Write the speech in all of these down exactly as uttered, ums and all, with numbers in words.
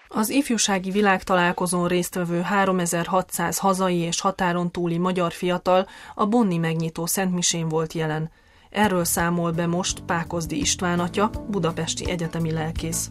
Az ifjúsági világtalálkozón résztvevő háromezer-hatszáz hazai és határon túli magyar fiatal a bonni megnyitó szentmisén volt jelen. Erről számol be most Pákozdi István atya, budapesti egyetemi lelkész.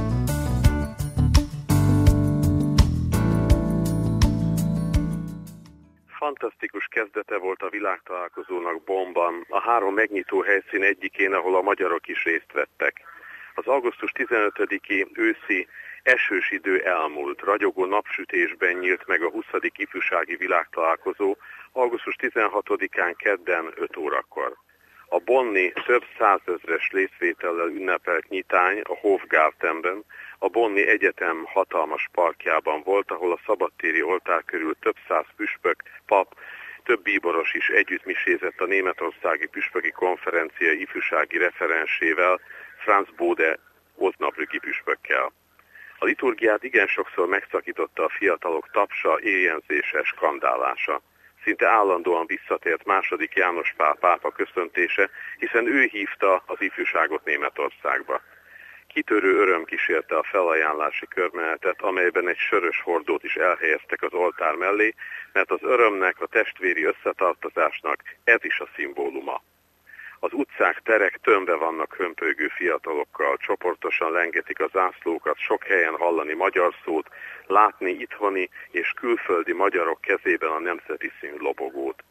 Fantasztikus kezdete volt a világtalálkozónak Bonnban, a három megnyitó helyszín egyikén, ahol a magyarok is részt vettek. Az augusztus tizenötödiki őszi esős idő elmúlt, ragyogó napsütésben nyílt meg a huszadik ifjúsági világtalálkozó augusztus tizenhatodikán kedden öt órakor. A bonni több százezres részvétellel ünnepelt nyitány a Hofgartenben, a Bonni Egyetem hatalmas parkjában volt, ahol a szabadtéri oltár körül több száz püspök, pap, több bíboros is együtt misézett a németországi püspöki konferencia ifjúsági referensével, Franz Bode Osnabrücki püspökkel. A liturgiát igen sokszor megszakította a fiatalok tapsa, éjjenzése, skandálása. Szinte állandóan visszatért második János Pál pápa köszöntése, hiszen ő hívta az ifjúságot Németországba. Kitörő öröm kísérte a felajánlási körmenetet, amelyben egy sörös hordót is elhelyeztek az oltár mellé, mert az örömnek, a testvéri összetartozásnak ez is a szimbóluma. Az utcák, terek tömve vannak hömpölygő fiatalokkal, csoportosan lengetik a zászlókat, sok helyen hallani magyar szót, látni itthoni és külföldi magyarok kezében a nemzeti szín lobogót.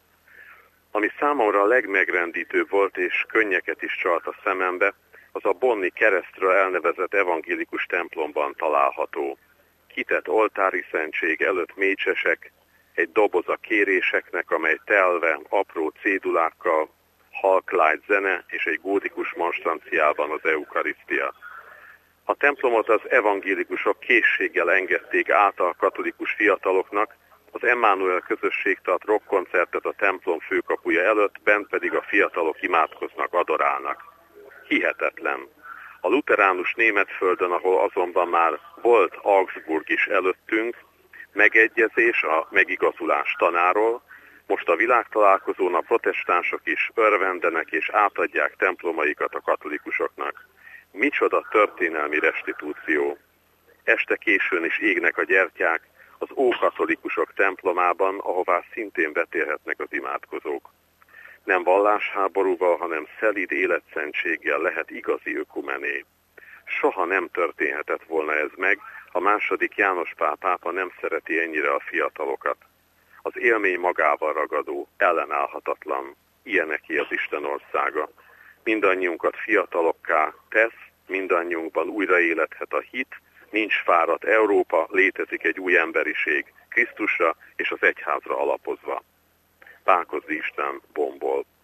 Ami számomra a legmegrendítőbb volt és könnyeket is csalt a szemembe, az a bonni keresztről elnevezett evangélikus templomban található. Kitett oltári szentség előtt mécsesek, egy doboz a kéréseknek, amely telve apró cédulákkal, halklágy zene és egy gótikus monstranciában az eukarisztia. A templomot az evangélikusok készséggel engedték át a katolikus fiataloknak, az Emmanuel közösség tart rockkoncertet a templom főkapuja előtt, bent pedig a fiatalok imádkoznak, adorálnak. Hihetetlen. A luteránus Németföldön, ahol azonban már volt Augsburg is előttünk, megegyezés a megigazulás tanáról, most a világtalálkozón a protestánsok is örvendenek és átadják templomaikat a katolikusoknak. Micsoda történelmi restitúció! Este későn is égnek a gyertyák az ókatolikusok templomában, ahová szintén betérhetnek az imádkozók. Nem vallásháborúval, hanem szelíd életszentséggel lehet igazi ökumené. Soha nem történhetett volna ez meg, a második János Pál pápa nem szereti ennyire a fiatalokat. Az élmény magával ragadó, ellenállhatatlan, ilyeneké az Isten országa. Mindannyiunkat fiatalokká tesz, mindannyiunkban újraéledhet a hit, nincs fáradt Európa, létezik egy új emberiség, Krisztusra és az egyházra alapozva. Pákozdi István, Bonnból.